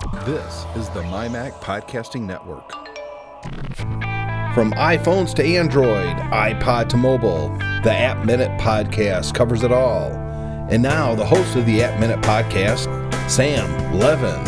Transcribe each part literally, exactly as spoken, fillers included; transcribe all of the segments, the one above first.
This is the MyMac Podcasting Network. From iPhones to Android, iPod to mobile, the App Minute Podcast covers it all. And now, the host of the App Minute Podcast, Sam Levin.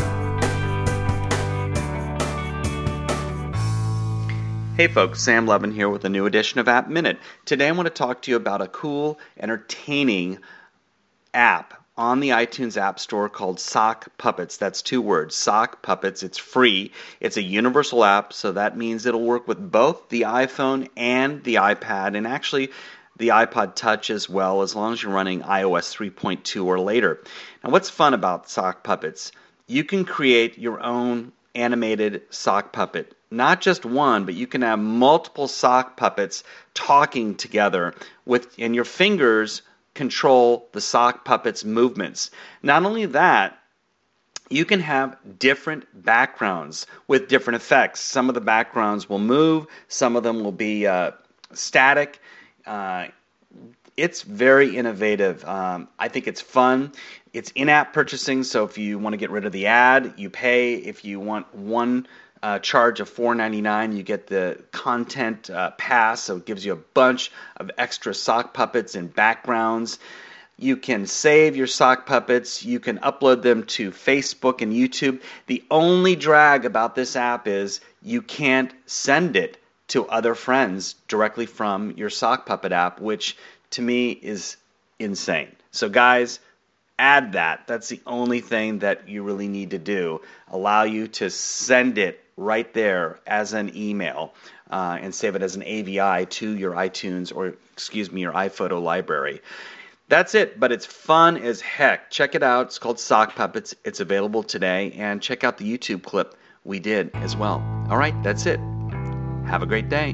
Hey folks, Sam Levin here with a new edition of App Minute. Today I want to talk to you about a cool, entertaining app on the iTunes App Store called Sock Puppets. That's two words, Sock Puppets. It's free. It's a universal app, so that means it'll work with both the iPhone and the iPad, and actually the iPod Touch as well, as long as you're running i O S three point two or later. Now what's fun about Sock Puppets? You can create your own animated sock puppet. Not just one, but you can have multiple sock puppets talking together with, and your fingers control the sock puppet's movements. Not only that, you can have different backgrounds with different effects. Some of the backgrounds will move, some of them will be uh, static. Uh, it's very innovative. Um, I think it's fun. It's in-app purchasing, so if you want to get rid of the ad, you pay. If you want one Uh, charge of four ninety-nine, you get the content uh, pass, so it gives you a bunch of extra sock puppets and backgrounds. You can save your sock puppets. You can upload them to Facebook and YouTube. The only drag about this app is you can't send it to other friends directly from your sock puppet app, which to me is insane. So guys, add that. That's the only thing that you really need to do. Allow you to send it right there as an email uh, and save it as an A V I to your iTunes or, excuse me, your iPhoto library. That's it, but it's fun as heck. Check it out. It's called Sock Puppets. It's available today, and check out the YouTube clip we did as well. All right, that's it. Have a great day.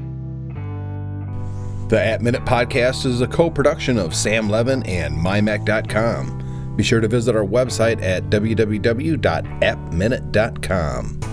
The App Minute Podcast is a co-production of Sam Levin and my mac dot com. Be sure to visit our website at w w w dot app minute dot com.